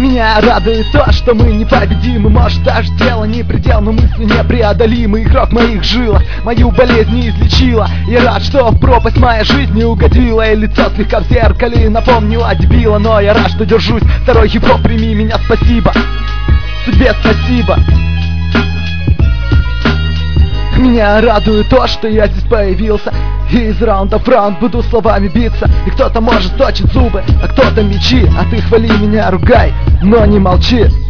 Меня радует то, что мы непобедимы. Может, даже тело не предел, но мысли непреодолимы. И кровь в моих жилах мою болезнь не излечила. Я рад, что в пропасть моя жизнь не угодила. И лицо слегка в зеркале напомнило дебила. Но я рад, что держусь. Второй хип-хоп, прими меня, спасибо. Судьбе спасибо. Меня радует то, что я здесь появился. И из раунда в раунд буду словами биться. И кто-то может точить зубы, а кто-то мечи. А ты хвали меня, ругай, но не молчи.